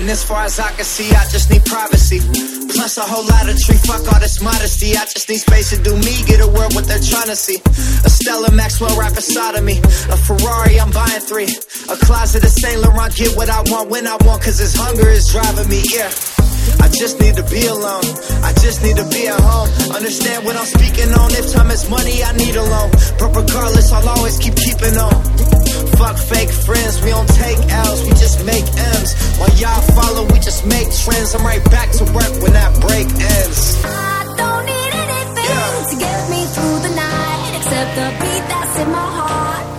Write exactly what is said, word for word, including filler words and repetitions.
as far as I can see, I just need privacy. Plus a whole lot of tree, fuck all this modesty. I just need space to do me, get a world what they're trying to see. A Stella Maxwell right beside of me. A Ferrari, I'm buying three. A closet of Saint Laurent, get what I want when I want, cause this hunger is driving me, yeah. I just need to be alone, I just need to be at home. Understand what I'm speaking on, if time is money, I need a loan. But regardless, I'll always keep keeping on. Fuck fake friends, we don't take L's, we just make M's. While y'all follow, we just make trends. I'm right back to work when that break ends. I don't need anything yeah. to get me through the night, except the beat that's in my heart.